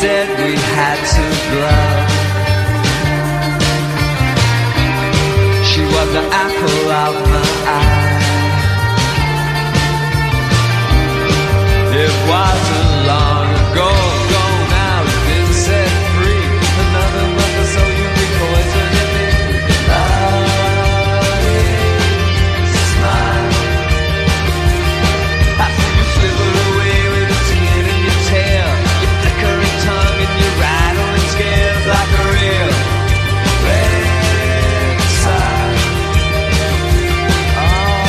said we had to blow. She was the apple of my eye. It wasn't long ago, now you've been set free. Another month or so you'll be poisoning me. Love is a smile. After you slither away with a tear in your tail, your flickering tongue and your rattling scales like a real red sign. Oh,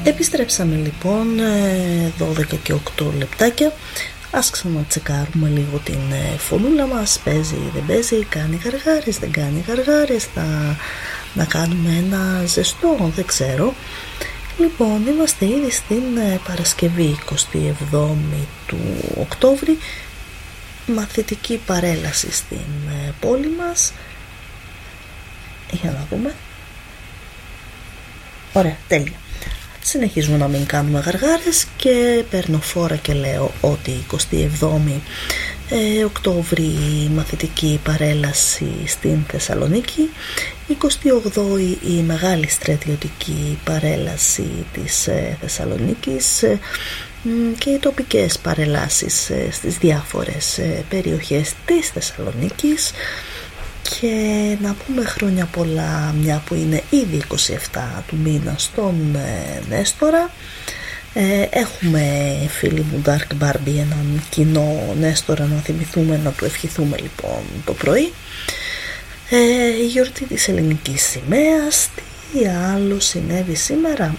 Επιστρέψαμε λοιπόν 12 και 8 λεπτάκια. Ας ξανατσεκάρουμε λίγο την φωνούλα μας. Παίζει ή δεν παίζει, κάνει γαργάρες, δεν κάνει γαργάρες, να κάνουμε ένα ζεστό, δεν ξέρω. Λοιπόν, είμαστε ήδη στην Παρασκευή 27η του Οκτώβρη. Μαθητική παρέλαση στην πόλη μας. Για να δούμε. Ωραία, τέλεια. Συνεχίζουμε να μην κάνουμε γαργάρες και παίρνω φόρα και λέω ότι 27η Οκτώβρη μαθητική παρέλαση στην Θεσσαλονίκη, 28η η μεγάλη στρατιωτική παρέλαση της Θεσσαλονίκης και οι τοπικές παρελάσεις στις διάφορες περιοχές της Θεσσαλονίκης. Και να πούμε χρόνια πολλά, μια που είναι ήδη 27 του μήνα, στον Νέστορα. Έχουμε, φίλοι μου Dark Barbie, έναν κοινό Νέστορα να θυμηθούμε, να του ευχηθούμε λοιπόν το πρωί. Η γιορτή της ελληνικής σημαίας. Τι άλλο συνέβη σήμερα?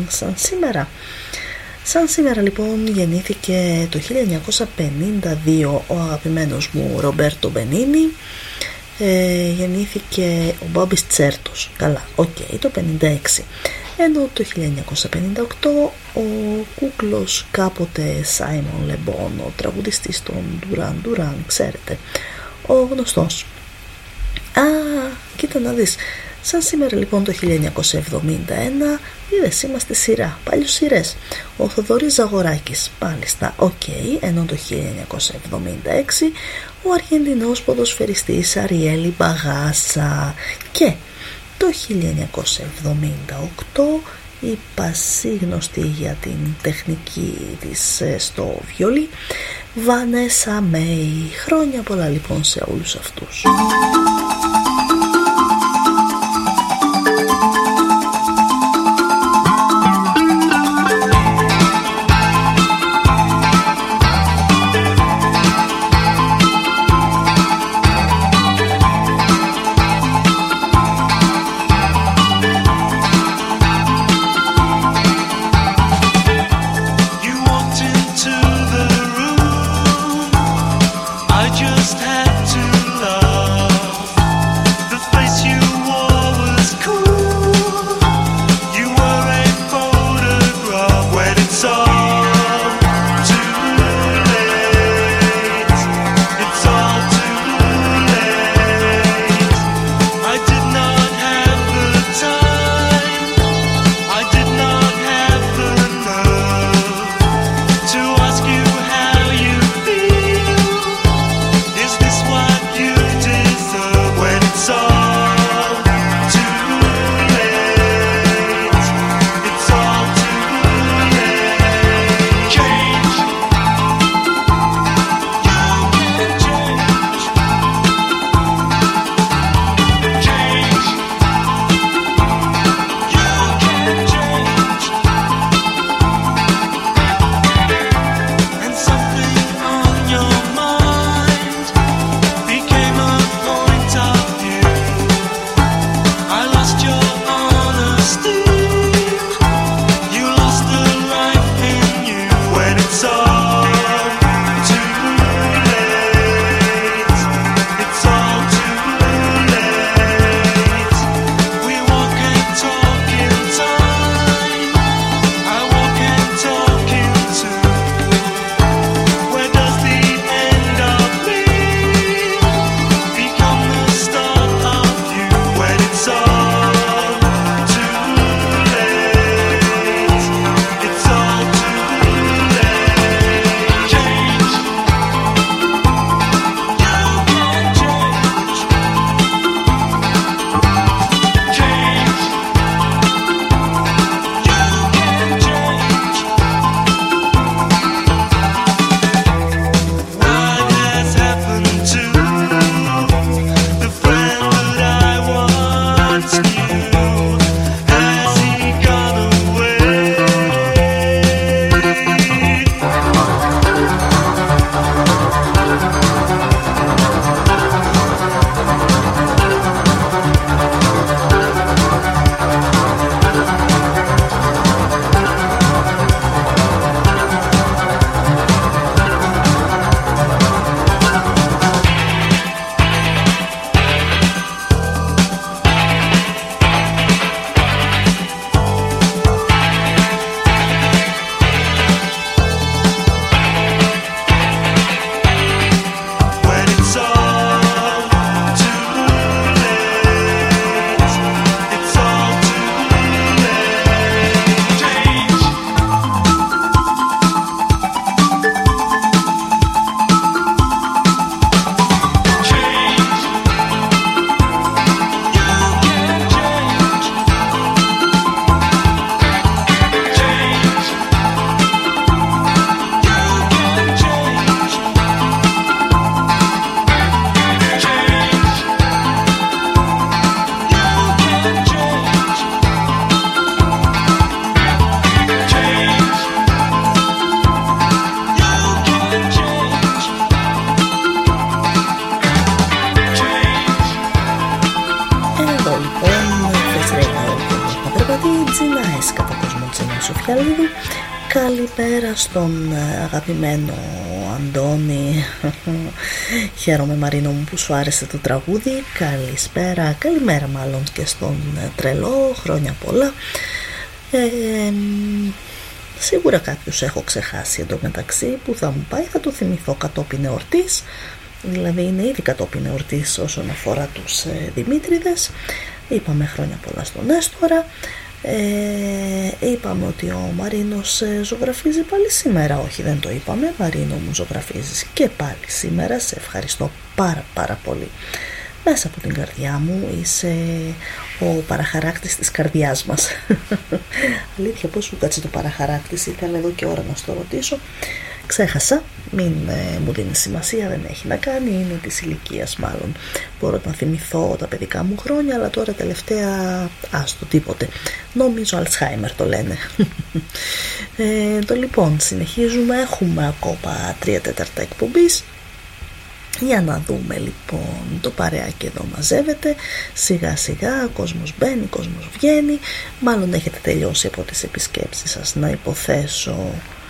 Σαν σήμερα λοιπόν γεννήθηκε το 1952 ο αγαπημένος μου Ρομπέρτο Μπενίνι. Γεννήθηκε ο Μπόμπις Τσέρτος. Καλά, το 56. Ενώ το 1958 ο κούκλος κάποτε Σάιμον Λεμπόν, ο τραγουδιστής των Duran, ξέρετε, ο γνωστός. Κοίτα να δεις. Σαν σήμερα λοιπόν το 1971, είδες, είμαστε σειρά, παλιούς σειρές. Ο Θοδωρής Ζαγοράκης, μάλιστα, ενώ το 1976 ο Αργεντινός ποδοσφαιριστής Αριέλη Μπαγάσα. Και το 1978 η πασίγνωστη για την τεχνική της στο βιολί Βανέσα Μέι. Χρόνια πολλά λοιπόν σε όλους αυτούς. Τζινάης κατά Κοσμοτζίνα Σοφιαλίδη. Καλημέρα στον αγαπημένο Αντώνη. Χαίρομαι Μαρίνο μου που σου άρεσε το τραγούδι. Καλημέρα μάλλον και στον Τρελό. Χρόνια πολλά. Σίγουρα κάποιους έχω ξεχάσει εντωμεταξύ που θα μου πάει, θα το θυμηθώ κατόπιν εορτής. Δηλαδή είναι ήδη κατόπιν εορτής όσον αφορά τους Δημήτριδες. Είπαμε χρόνια πολλά στον Έστορα. Είπαμε ότι ο Μαρίνος ζωγραφίζει πάλι σήμερα. Όχι, δεν το είπαμε. Μαρίνο μου, ζωγραφίζεις και πάλι σήμερα. Σε ευχαριστώ πάρα πολύ. Μέσα από την καρδιά μου είσαι ο παραχαράκτης της καρδιάς μας. Αλήθεια, πώς σου κάτσε το παραχαράκτης? Ήθελα εδώ και ώρα να στο ρωτήσω. Ξέχασα, μην μου δίνει σημασία, δεν έχει να κάνει, είναι της ηλικίας μάλλον. Μπορώ να θυμηθώ τα παιδικά μου χρόνια, αλλά τώρα τελευταία άστο τίποτε. Νομίζω Αλτσχάιμερ το λένε. Λοιπόν, συνεχίζουμε, έχουμε ακόμα 3/4 εκπομπής. Για να δούμε λοιπόν, το παρεάκι εδώ μαζεύεται, σιγά σιγά, κόσμος μπαίνει, κόσμος βγαίνει. Μάλλον έχετε τελειώσει από τις επισκέψεις σας, να υποθέσω.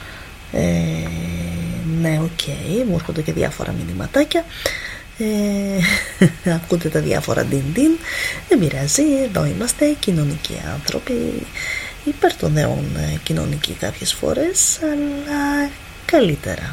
Ναι, οκ, μου έρχονται και διάφορα μηνυματάκια. Ακούτε τα διάφορα ντιν-ντιν. Δεν πειράζει, εδώ είμαστε κοινωνικοί άνθρωποι, υπέρ των νέων κοινωνικοί κάποιες φορές, αλλά καλύτερα.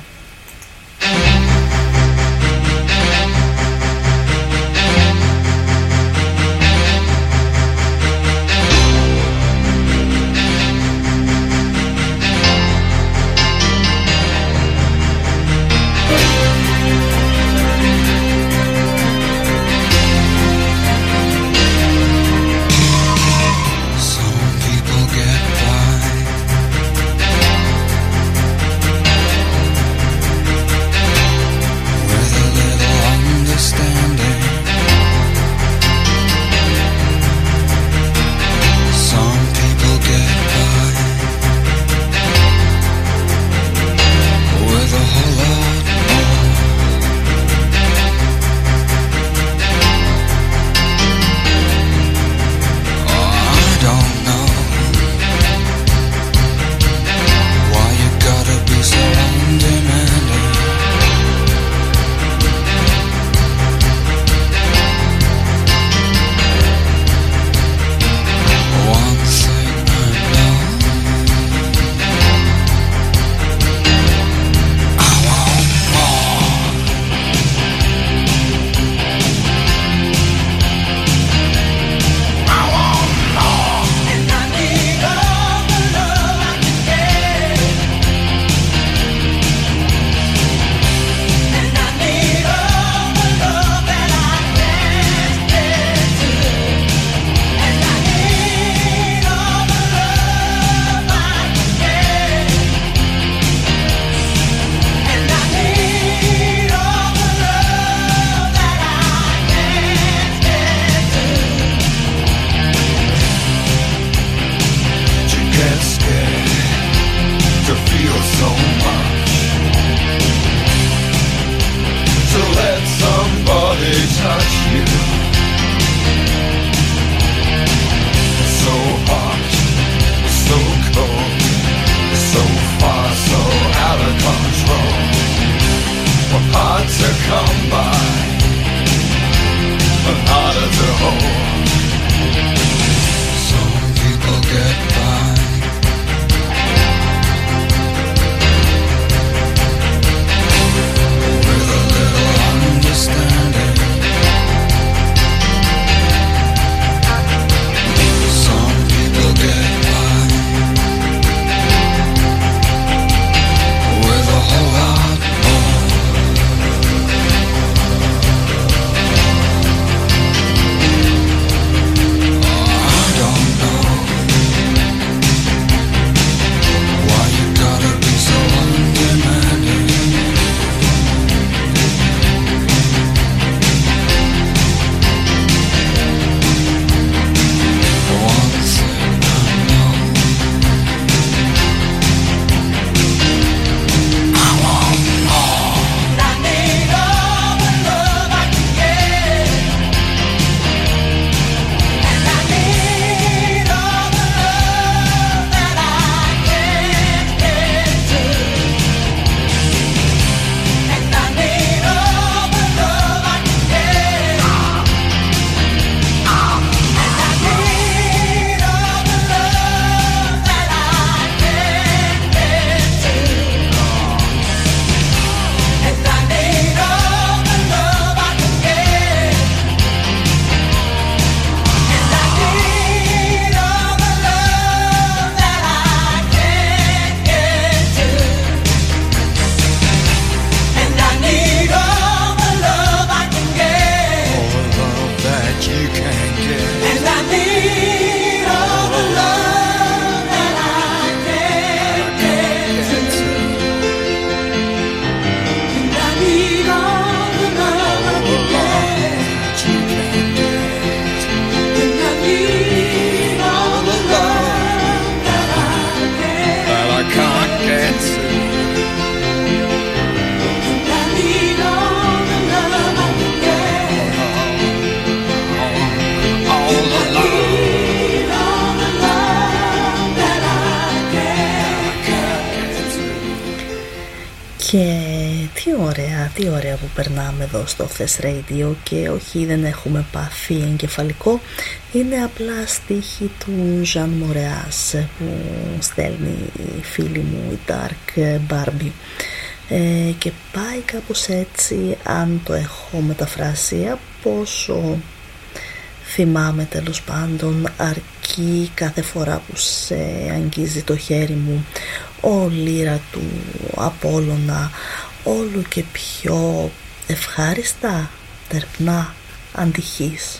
Και τι ωραία που περνάμε εδώ στο Thess Radio. Και όχι, δεν έχουμε πάθει εγκεφαλικό. Είναι απλά στίχη του Jean Moreas που στέλνει η φίλη μου η Dark Barbie. Και πάει κάπως έτσι, αν το έχω μεταφράσει από όσο θυμάμαι τέλος πάντων, αρκεί κάθε φορά που σε αγγίζει το χέρι μου ο λύρα του Απόλλωνα όλο και πιο ευχάριστα, τερπνά, αντυχής.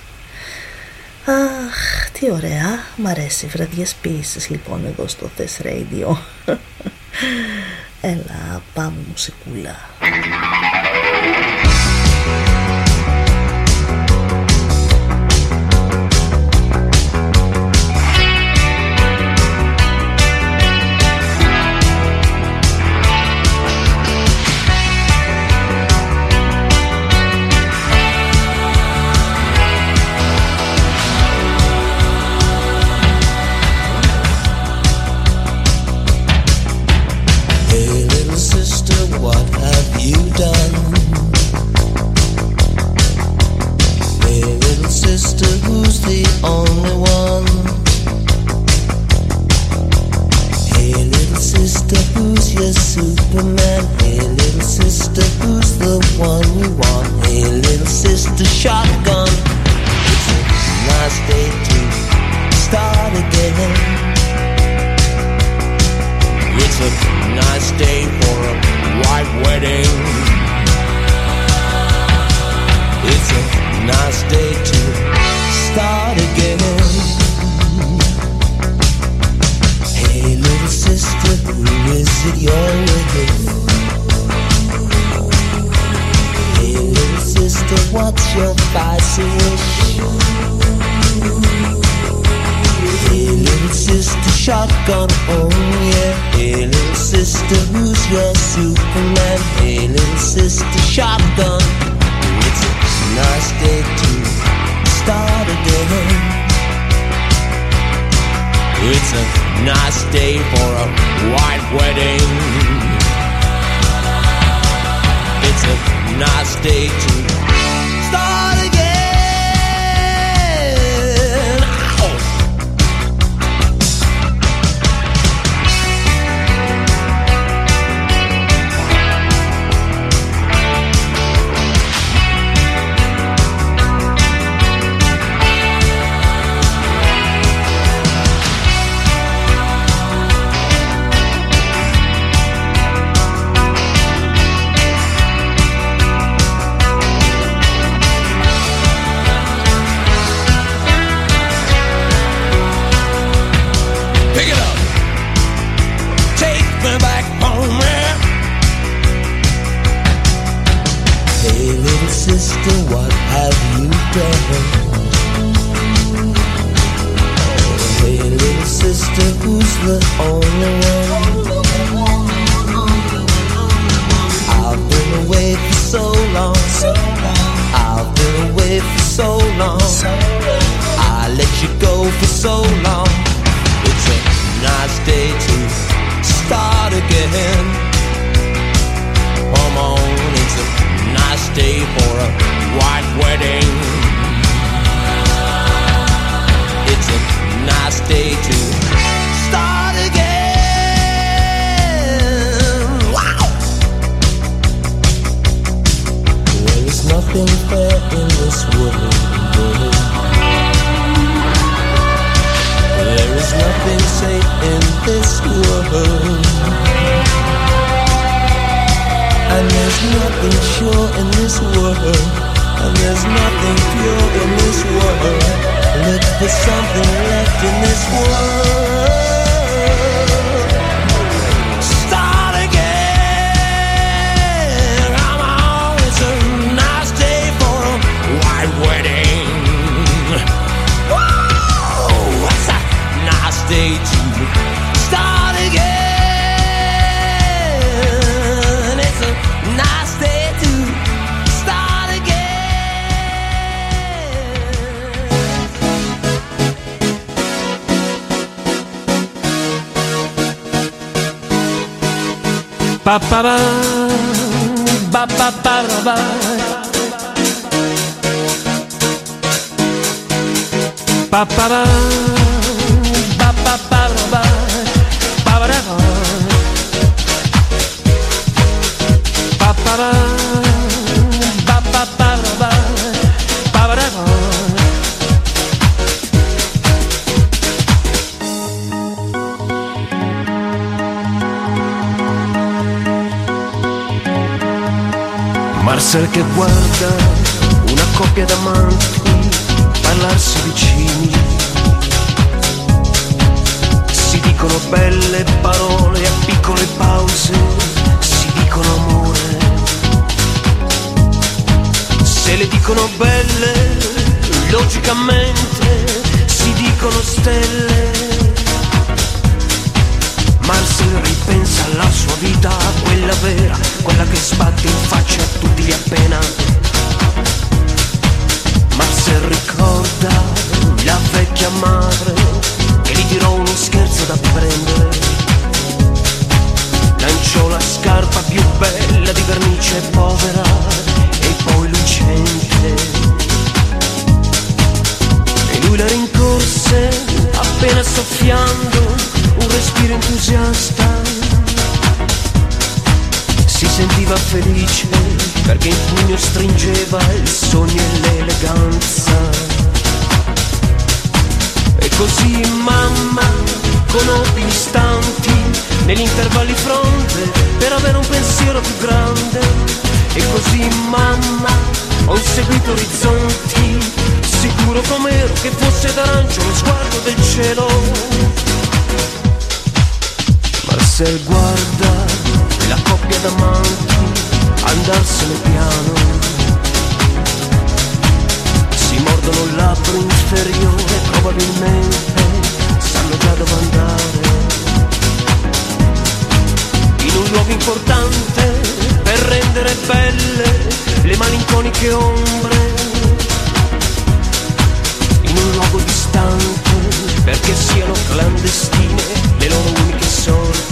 Αχ, τι ωραία, μ' αρέσει. Βραδιές ποίησης λοιπόν εδώ στο Thess Radio. Έλα, πάμε μουσικούλα. Superman, hey little sister, who's the one you want? Hey little sister, shotgun. It's a nice day to start again. It's a nice day for a white wedding. It's a nice day to start again. Hey little sister, who is it you're with? Hey little sister, what's your spicy wish? Hey little sister, shotgun, oh yeah. Hey little sister, who's your Superman? Hey little sister, shotgun. It's a nice day to start again. It's a nice day for a white wedding. It's a nice day to start again. Ow! Sister, what have you done? Hey little sister, who's the only one? I've been away for so long. I've been away for so long. I let you go for so long. It's a nice day to start again. Come on, it's a nice day for a white wedding. It's a nice day to start again. Wow! There is nothing fair in this world. There is nothing safe in this world. And there's nothing sure in this world. And there's nothing pure in this world. Look for something left in this world. Start again. Come on, it's a nice day for a white wedding. Whoa, it's a nice day to start again. Nice day to start again. Pa-pa-da, ba-ba-ba-da-ba. Pa-pa-da, ba-ba-ba-da-ba. Pa-ba-da-ba. Pa-pa-da, ba-ba-ba-da-ba. Pa-ba-da-ba. Marcel che guarda una coppia d'amanti parlarsi vicini, si dicono belle parole a piccole pause, si dicono amore. Se le dicono belle, logicamente si dicono stelle. Marcel ripensa alla sua vita, quella vera, quella che sbatte in faccia a tutti appena. Marcel ricorda la vecchia madre che gli tirò uno scherzo da prendere. Lanciò la scarpa più bella di vernice povera e poi lucente. E lui la rincorse appena soffiando un respiro entusiasta. Si sentiva felice perché in pugno stringeva il sogno e l'eleganza. E così mamma conobbe istanti negli intervalli fronte per avere un pensiero più grande. E così mamma ho inseguito orizzonti, sicuro com'ero che fosse d'arancio lo sguardo del cielo. Marcel guarda la coppia d'amanti andarsene piano, si mordono il labbro inferiore, probabilmente sanno già dove andare. In un luogo importante per rendere belle le malinconiche ombre, in un luogo distante perché siano clandestine le loro uniche sorti.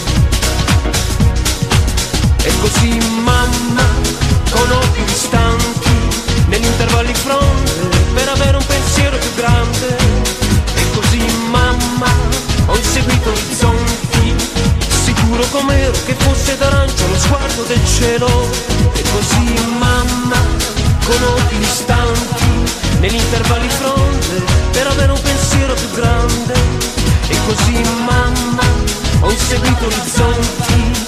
E così mamma con occhi distanti negli intervalli fronte per avere un pensiero più grande. E così mamma ho inseguito orizzonti, sicuro com'ero che fosse d'arancio lo sguardo del cielo. E così mamma con occhi distanti negli intervalli fronte per avere un pensiero più grande. E così mamma ho inseguito orizzonti.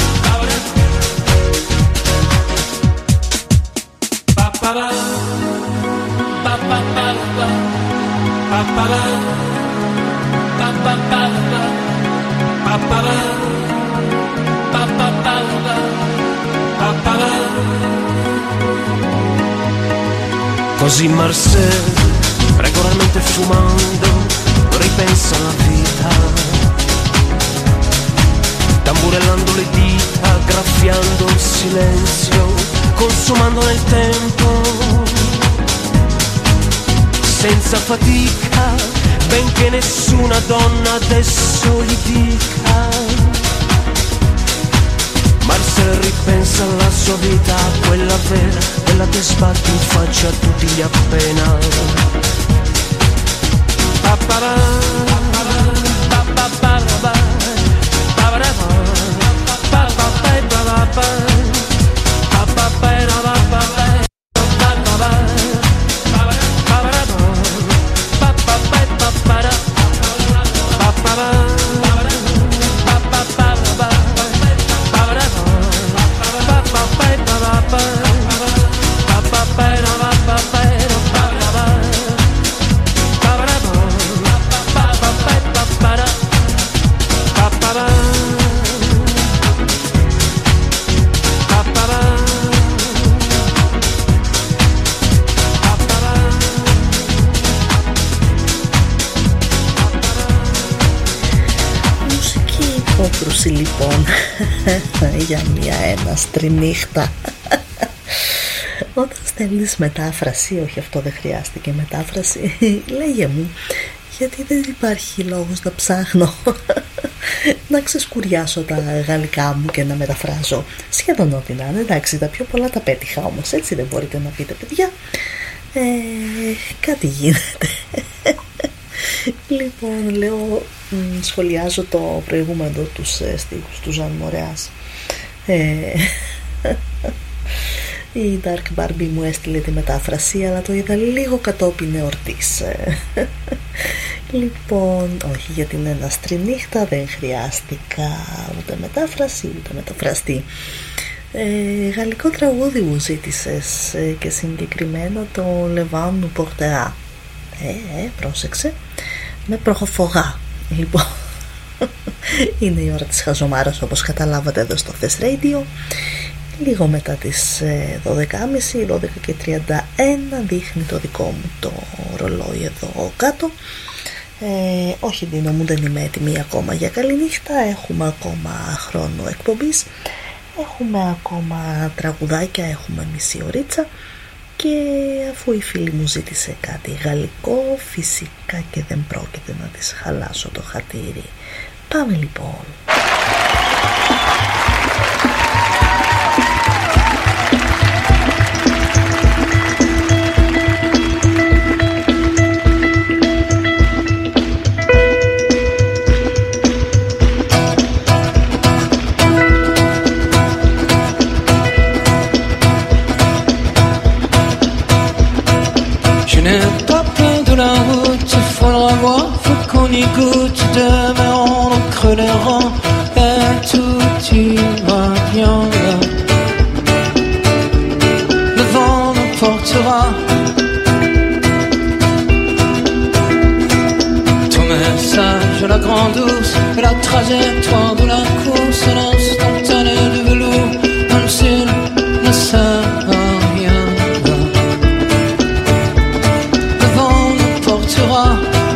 Così Marcel, regolarmente fumando, ripensa alla vita, tamburellando le dita, graffiando il silenzio, consumando nel tempo, senza fatica, benché nessuna donna adesso gli dica. Marcel ripensa alla sua vita, quella vera, quella che sbatte in faccia a tutti gli appena. Πόκρουση λοιπόν για μια έναστρη νύχτα. Όταν στέλνεις μετάφραση, όχι αυτό δεν χρειάστηκε μετάφραση, λέγε μου, γιατί δεν υπάρχει λόγος να ψάχνω. να ξεσκουριάσω τα γαλλικά μου και να μεταφράζω σχεδόν ό,τι να είναι. Εντάξει, τα πιο πολλά τα πέτυχα όμως, έτσι δεν μπορείτε να πείτε, παιδιά. Κάτι γίνεται. Λοιπόν, λέω, σχολιάζω το προηγούμενο τους στίχους του Ζαν Μορέας. Η Dark Barbie μου έστειλε τη μετάφραση, αλλά το είδα λίγο κατόπιν εορτής. Λοιπόν, όχι, για την έναστρη νύχτα δεν χρειάστηκα ούτε μετάφραση ούτε μεταφραστή. Γαλλικό τραγούδι μου ζήτησες, και συγκεκριμένα το Le Vent nous portera. Πρόσεξε, με προχοφογά. Λοιπόν, είναι η ώρα της χαζομάρας, όπως καταλάβατε, εδώ στο Thess Radio. Λίγο μετά τις 12.30, 12:31 δείχνει το δικό μου το ρολόι εδώ κάτω. Όχι, Δίνο μου, δεν είμαι έτοιμη ακόμα για καληνύχτα. Έχουμε ακόμα χρόνο εκπομπής, έχουμε ακόμα τραγουδάκια, έχουμε μισή ωρίτσα. Και αφού η φίλη μου ζήτησε κάτι γαλλικό, φυσικά και δεν πρόκειται να της χαλάσω το χατήρι. Πάμε λοιπόν. Écoute, demain on creux les rangs et tout ira bien. Le vent nous portera. Ton message, la grande douce et la trajectoire de la course, l'instantané de velours, même s'il ne sert à rien. Le vent nous portera.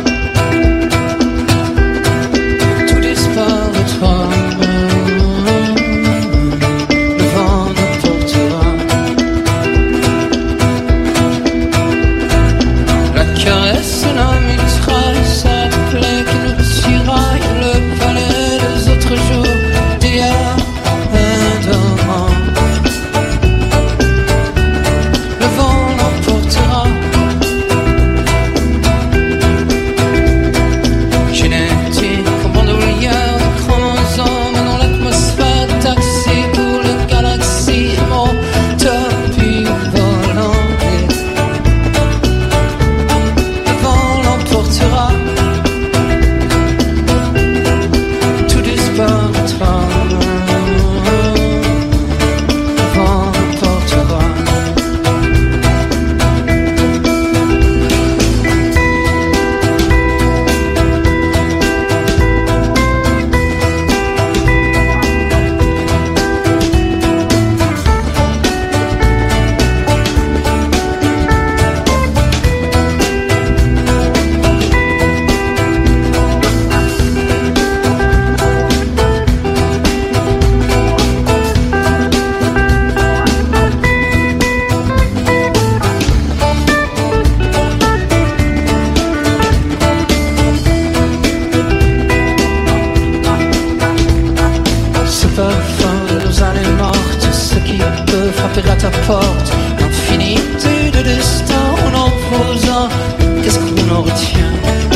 à ta porte, l'infinité de destin en opposant, qu'est-ce qu'on en retient?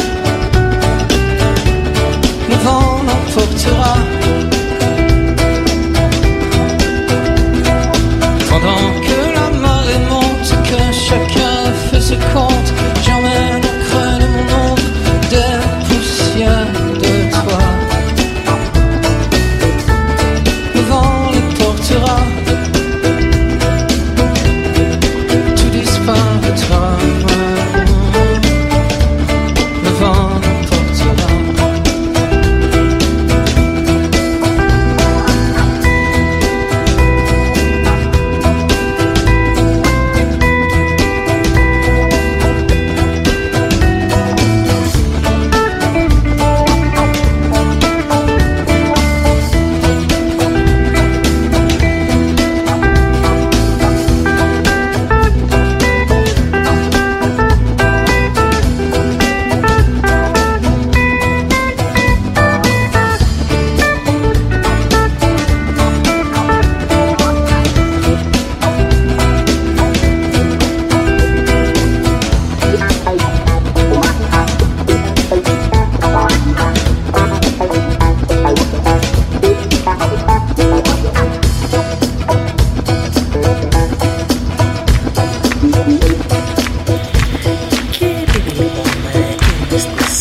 Le vent l'emportera pendant que la marée monte, que chacun fait ce compte. J'emmène au creux de mon ombre des poussières de toi. Le vent les portera, tout disparaîtra. Le vent les portera.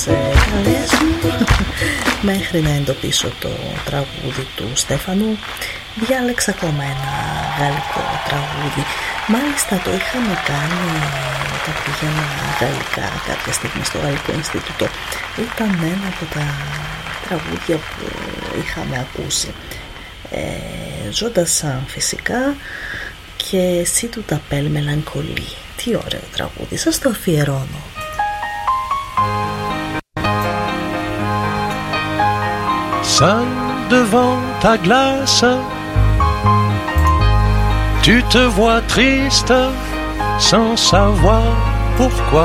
τις καλές μου μέχρι να εντοπίσω το τραγούδι του Στέφανου. Διάλεξα ακόμα ένα γαλλικό τραγούδι. Μάλιστα το είχαμε κάνει όταν πήγαινα γαλλικά κάποια στιγμή στο Γαλλικό Ινστιτούτο. Ήταν ένα από τα τραγούδια που είχαμε ακούσει. Ζώντας φυσικά και Si tu t'appelles Mélancolie. Τι ωραίο τραγούδι, σας το αφιερώνω. Seul devant ta glace, tu te vois triste sans savoir pourquoi.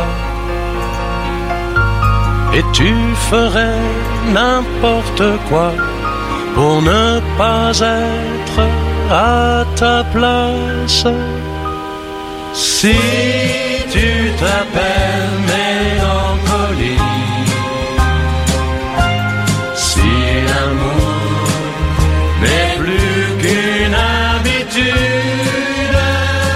Et tu ferais n'importe quoi pour ne pas être à ta place. Si tu t'appelles mélancolie, si l'amour n'est plus qu'une habitude,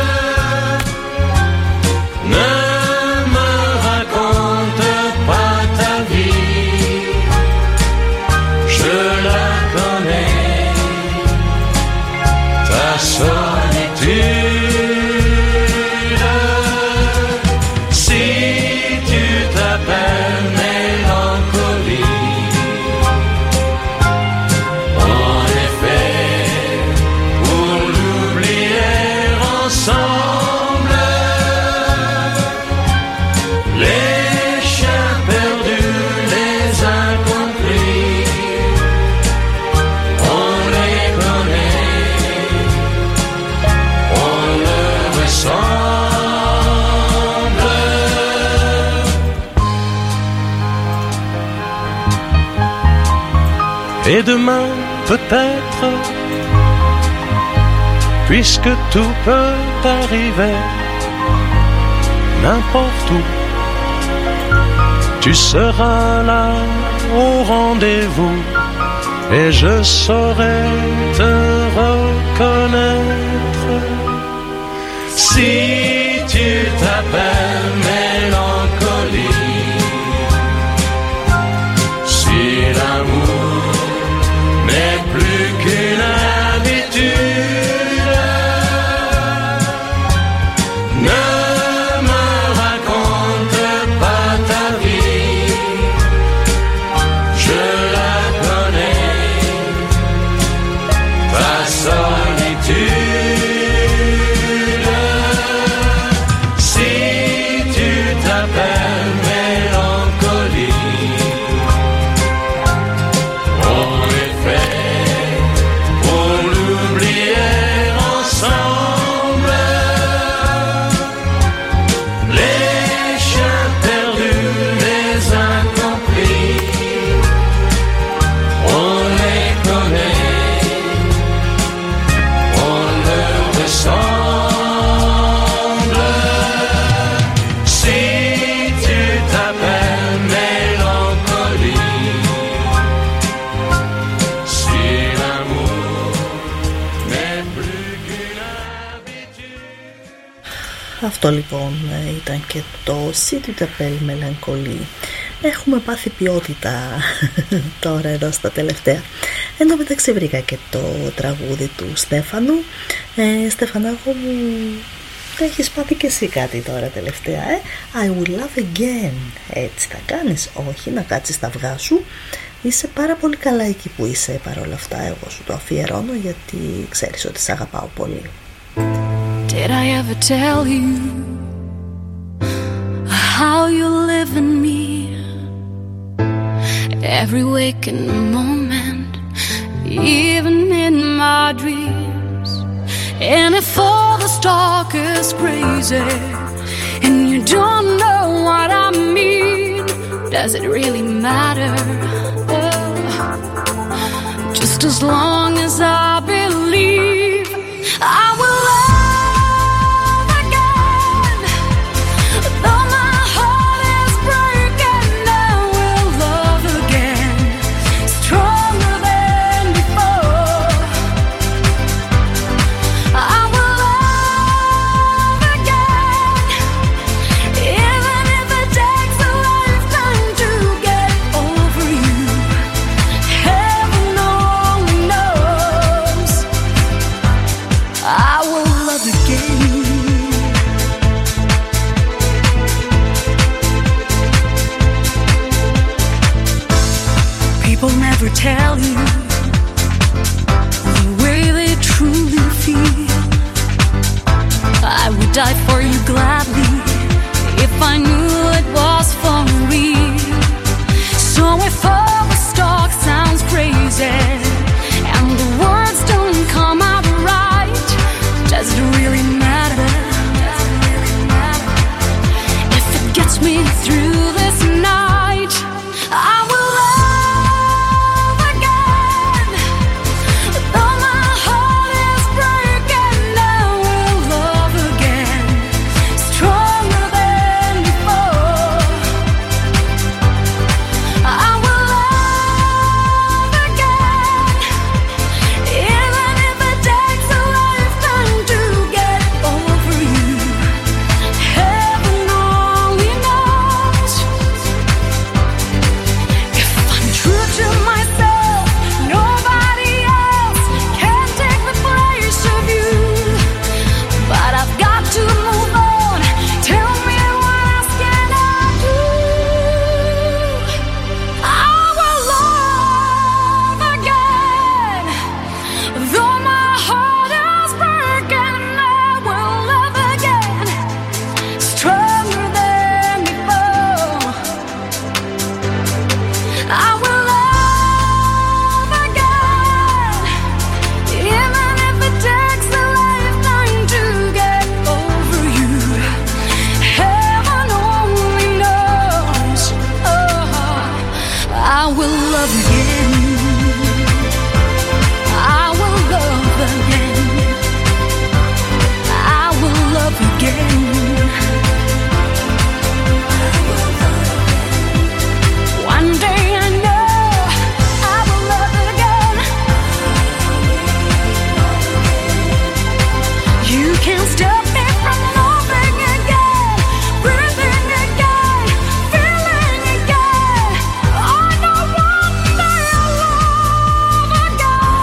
ne me raconte pas ta vie, je la connais, ta solitude. Si tu t'appelles mélancolie, en effet, pour l'oublier ensemble, les chiens perdus, les incompris, on les connaît, on leur ressemble. Et demain, peut-être, puisque tout peut arriver, n'importe où, tu seras là au rendez-vous, et je saurai te reconnaître. Si tu t'appelles mélancolie, si l'amour n'est plus qu'une habitude, ne me raconte pas ta vie, je la connais, ta solitude. Si tu t'appelles mélancolie, en effet, pour l'oublier ensemble, les chiens perdus, les incompris, on les connaît, on leur ressemble. Si tu t'appelles mélancolie, si l'amour n'est plus qu'une habitude. Αυτό λοιπόν ήταν και το Si tu t'appelles Mélancolie. Έχουμε πάθει ποιότητα τώρα εδώ στα τελευταία. Εν τω μεταξύ βρήκα και το τραγούδι του Στέφανου. Στεφανάκο μου, έχεις πάθει και εσύ κάτι τώρα τελευταία, I will love again. Έτσι θα κάνεις? Όχι, να κάτσεις τα αυγά σου. Είσαι πάρα πολύ καλά εκεί που είσαι. Παρόλα αυτά εγώ σου το αφιερώνω, γιατί ξέρεις ότι σ' αγαπάω πολύ. Did I ever tell you how you live in me? Every waking moment, even in my dreams. And if all the talk is crazy and you don't know what I mean, does it really matter? Just as long as I believe, I will love again. Though my heart is breaking, I will love again, stronger than before. I will love again, even if it takes a lifetime to get people never tell you the way they truly feel. I would die for you gladly if I knew it was for real. So if all the talk sounds crazy and the words don't come out right, does it really matter? If it gets me through this night, I will love again. Though my heart is breaking, I will love again, stronger than before. I will love again, even if it takes a lifetime to get over you. Heaven only knows. If I'm true to myself, nobody else can take the place of you. But I've got to move on. Tell me, what else can I do? I will love again. Though my heart is breaking, I will love again, stronger than before. I will love again, even if it takes a lifetime to get over you. Heaven only knows. Oh, I will love again. I will love again. I will love again. One day I know I will love again. You can't stop me from loving again, breathing again, feeling again. I know one day I'll love again.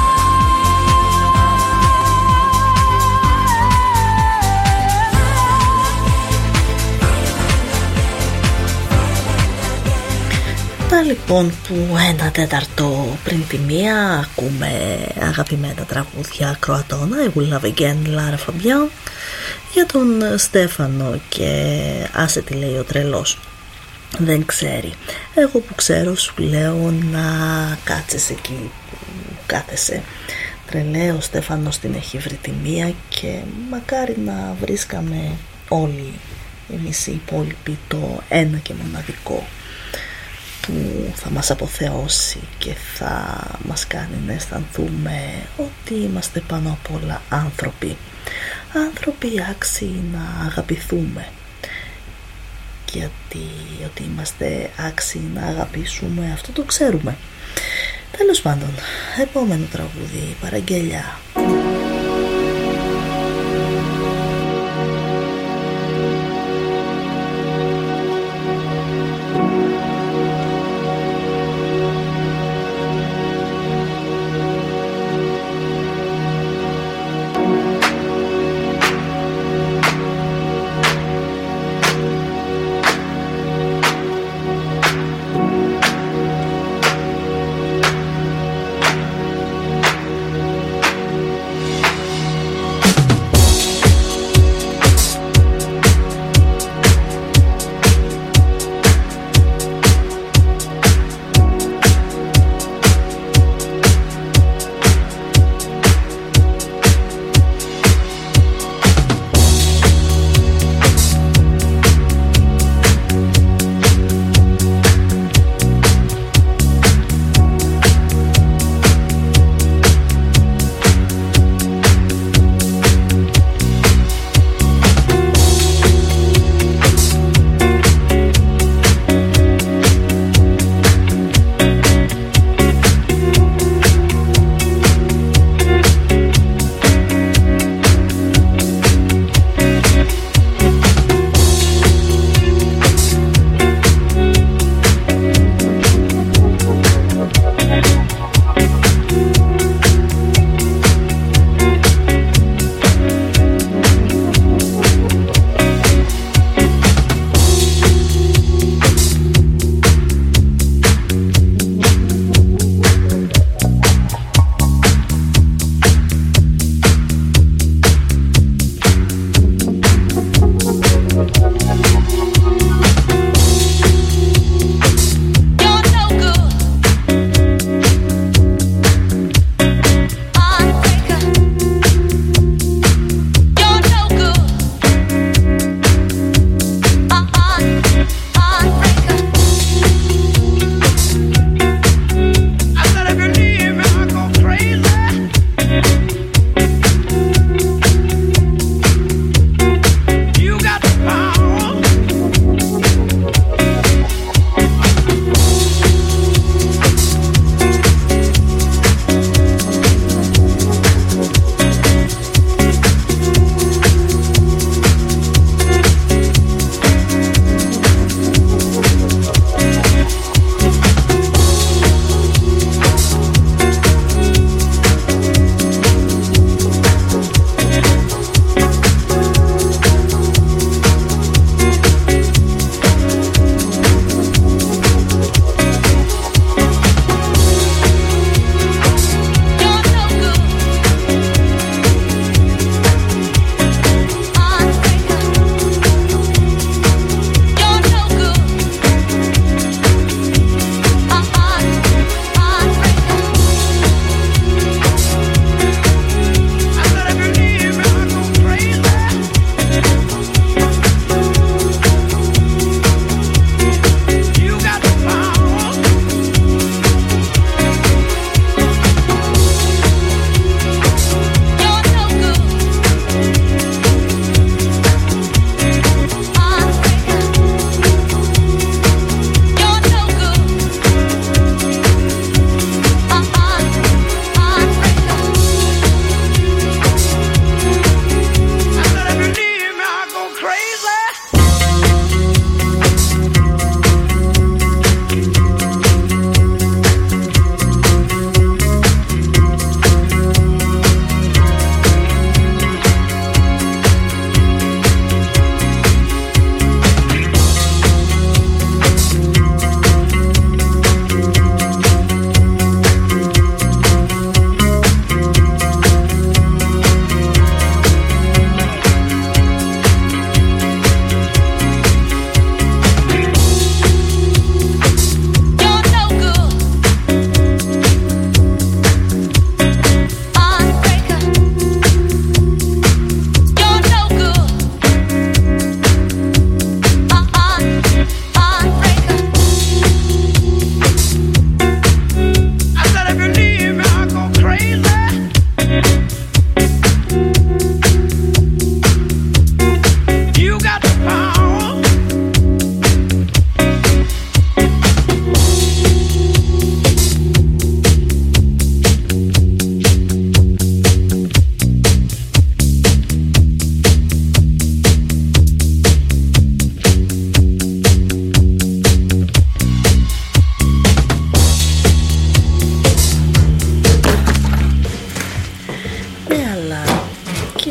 Τα λοιπόν που 1/4 πριν τη 1 ακούμε αγαπημένα τραγούδια ακροατών. I Will Love Again, Lara Fabian, για τον Στέφανο και άσε τι λέει ο τρελός, δεν ξέρει. Εγώ που ξέρω σου λέω να κάτσεις εκεί που κάθεσαι. Τρελέ, ο Στέφανος την έχει βρει τη 1 και μακάρι να βρίσκαμε όλοι εμείς οι υπόλοιποι το ένα και μοναδικό που θα μας αποθεώσει και θα μας κάνει να αισθανθούμε ότι είμαστε πάνω απ' όλα άνθρωποι. Άνθρωποι άξιοι να αγαπηθούμε. Γιατί ότι είμαστε άξιοι να αγαπήσουμε, αυτό το ξέρουμε. Τέλος πάντων, επόμενο τραγούδι, παραγγελιά.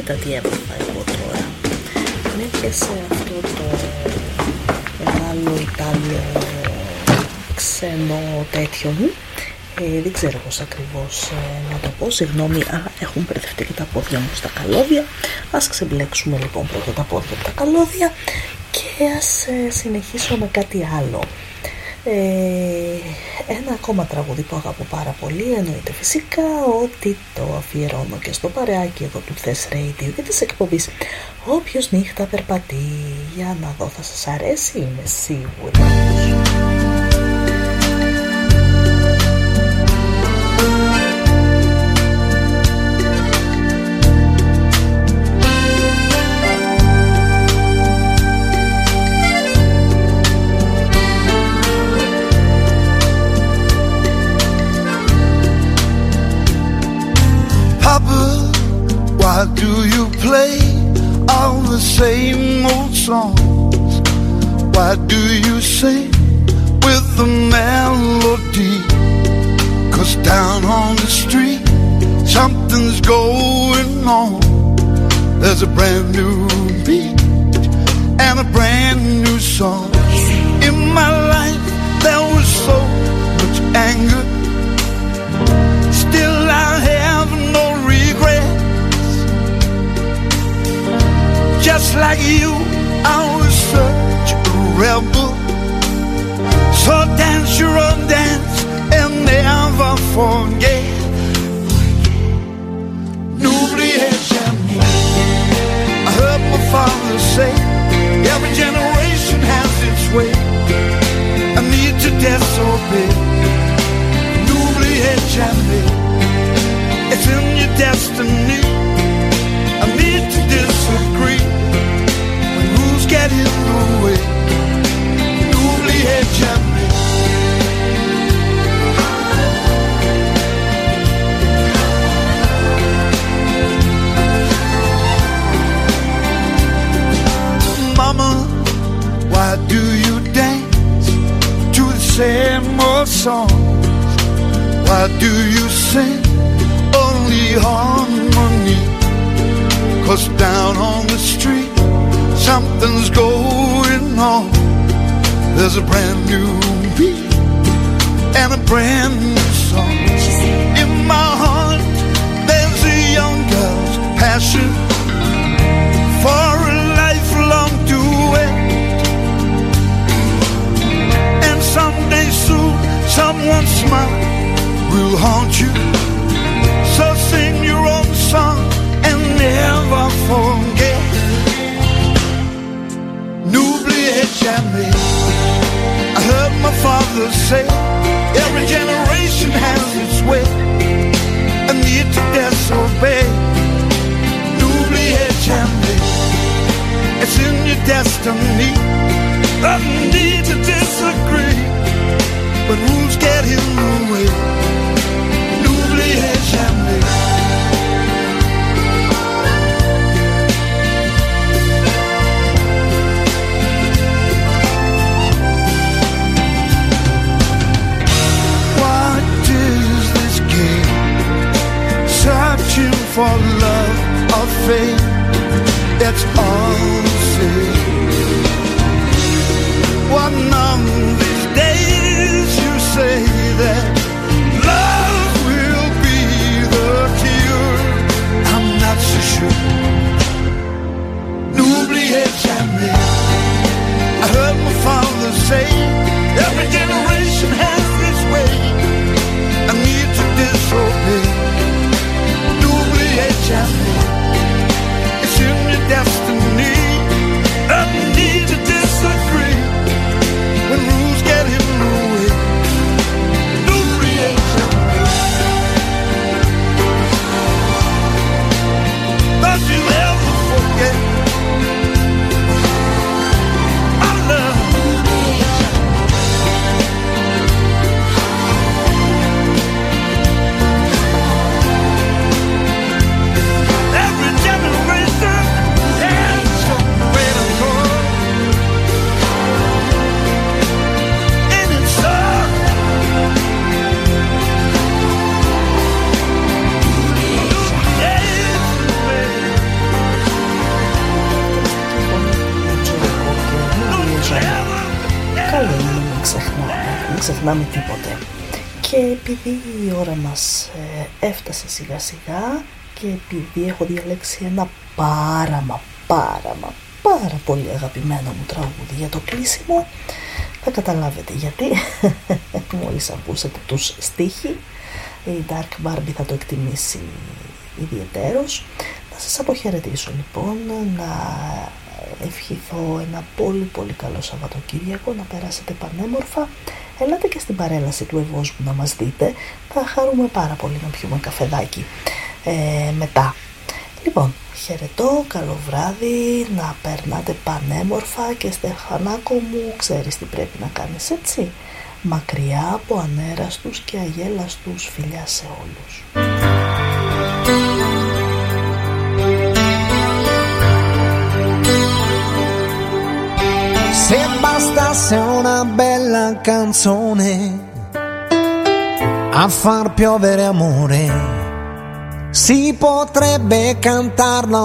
Κοίτα τι έμαθα εγώ τώρα. Με έπιασε αυτό το μεγάλο Ιτάλιο ξένο τέτοιο μου. Δεν ξέρω πώς ακριβώς να το πω. Συγγνώμη, έχουν μπερδευτεί και τα πόδια μου στα καλώδια. Ας ξεμπλέξουμε λοιπόν πρώτα τα πόδια από τα καλώδια και ας συνεχίσω με κάτι άλλο. Ένα ακόμα τραγούδι που αγαπώ πάρα πολύ, εννοείται φυσικά ότι το αφιερώνω και στο παρεάκι εδώ του Θες Radio και της εκπομπής Όποιος νύχτα περπατεί. Για να δω, θα σας αρέσει, είμαι σίγουρη. Why do you play all the same old songs? Why do you sing with the melody? 'Cause down on the street something's going on. There's a brand new beat and a brand new song. In my life there was so much anger, still I have no regret. Just like you, I was such a rebel. So dance your own dance and never forget. N'oubliez jamais. I heard my father say, every generation has its way. I need to disobey. N'oubliez jamais. It's in your destiny. I need to disagree when rules get in the way. N'oubliez jamais. Mama, why do you dance to the same old songs? Why do you sing only harmony? 'Cause down on the street something's going on. There's a brand new beat and a brand new song. In my heart there's a young girl's passion for a lifelong duet. And someday soon someone's smile will haunt you. So sing your own song and never forget. N'oubliez jamais. I heard my father say, every generation has its way. I need to disobey. N'oubliez jamais. It's in your destiny. I need to disagree when rules get in the way. N'oubliez jamais. Searching for love or fate, it's all the same. One of these days you say that love will be the cure. I'm not so sure. N'oubliez jamais. I heard my father say, every generation has its way. I need to disobey. It's in your destiny. I need to disagree when rules ξεχνάμε τίποτε. Και επειδή η ώρα μας έφτασε σιγά σιγά και επειδή έχω διαλέξει ένα πάρα πολύ αγαπημένο μου τραγούδι για το κλείσιμο, θα καταλάβετε γιατί. Μόλις ακούσατε τους στίχοι, η Dark Barbie θα το εκτιμήσει ιδιαιτέρως. Να σας αποχαιρετήσω λοιπόν, να ευχηθώ ένα πολύ καλό Σαββατοκύριακο, να περάσετε πανέμορφα. Ελάτε και στην παρέλαση του Ευόσμου να μας δείτε, θα χαρούμε πάρα πολύ να πιούμε καφεδάκι μετά. Λοιπόν, χαιρετώ, καλό βράδυ, να περνάτε πανέμορφα και Στεφανάκο μου, ξέρεις τι πρέπει να κάνεις, έτσι? Μακριά από ανέραστους και αγέλαστους, φιλιά σε όλους. Se bastasse una bella canzone a far piovere amore, si potrebbe cantarla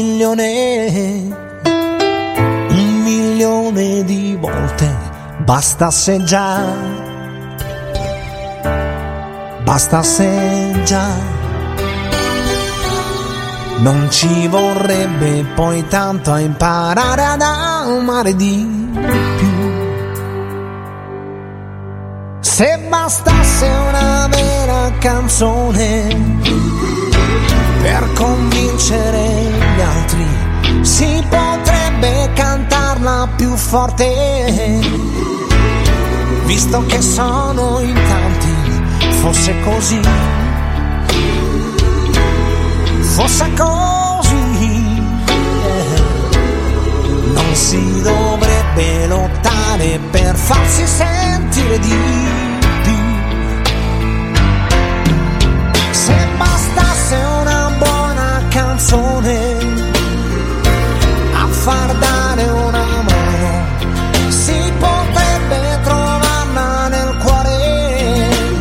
1.000.000 di volte, bastasse già, non ci vorrebbe poi tanto a imparare ad amare di più. Se bastasse una vera canzone per convincere gli altri, si potrebbe cantarla più forte, visto che sono in tanti. Fosse così, non si dovrebbe lottare per farsi sentire di